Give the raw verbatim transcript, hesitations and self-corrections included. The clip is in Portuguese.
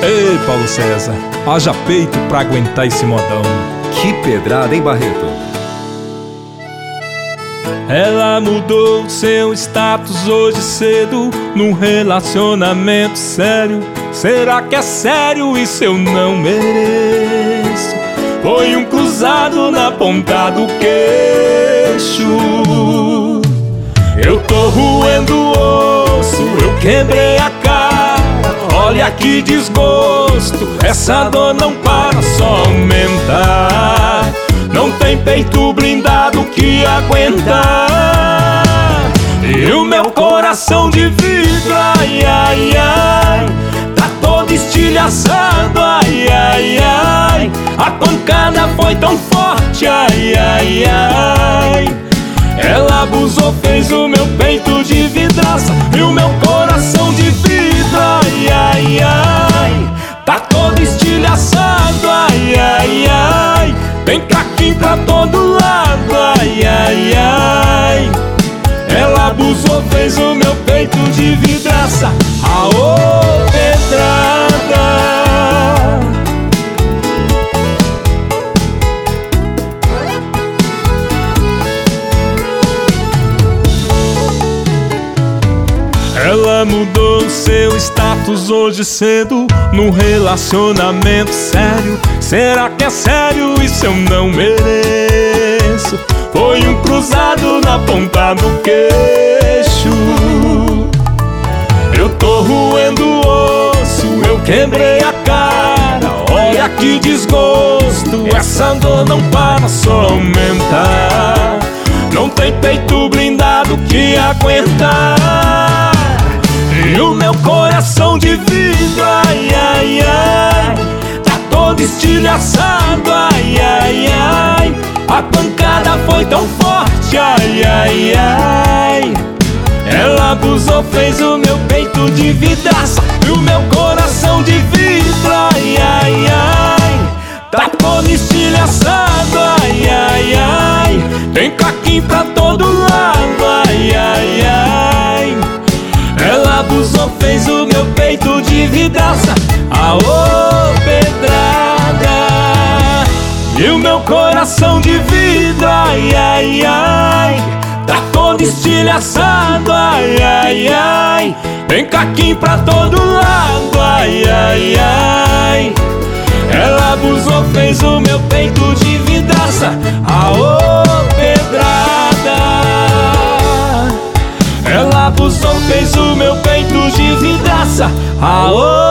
Ei, Paulo César, haja peito pra aguentar esse modão. Que pedrada, hein, Barreto? Ela mudou seu status hoje cedo num relacionamento sério. Será que é sério? Isso eu não mereço. Foi um cruzado na ponta do queixo. Eu tô roendo o osso, eu quebrei a cara. Olha que desgosto, essa dor não para, só aumenta. Não tem peito blindado que aguentar. E o meu coração de vidro, ai, ai, ai, tá todo estilhaçado, ai, ai, ai. A pancada foi tão forte, ai, ai, ai. Ela abusou, fez o meu peito de vidraça. E o meu coração de vidro, ai, ai, ai, tá todo estilhaçado, ai, ai, ai. Tem caquinho pra todo lado, ai, ai, ai. Ela abusou, fez o meu peito de vidraça. Aô, pedrada. Ela mudou seu status hoje cedo num relacionamento sério. Será que é sério? Isso eu não mereço. Foi um cruzado na ponta do queixo. Eu tô roendo o osso, eu quebrei a cara. Olha que desgosto, essa dor não para, só aumenta. Não tem peito blindado que aguentar. E o meu coração de vidro, ai, ai, ai, tá todo estilhaçado, ai, ai, ai. A pancada foi tão forte, ai, ai, ai. Ela abusou, fez o meu peito de vidraça. E o meu coração de vidro, ai, ai, ai, tá todo estilhaçado, ai, ai, ai. Tem caquinho pra todo lado, ai, ai, ai. Ela abusou, fez o meu peito de vidraça. Aô, pedrada. E o meu coração de vidro, ai, ai, ai, tá todo estilhaçado, ai, ai, ai. Tem caquinho pra todo lado, ai, ai, ai. Ela abusou, fez o meu peito de vidraça. Aô, pedrada. Ela abusou, fez o meu peito de vidraça. Aô,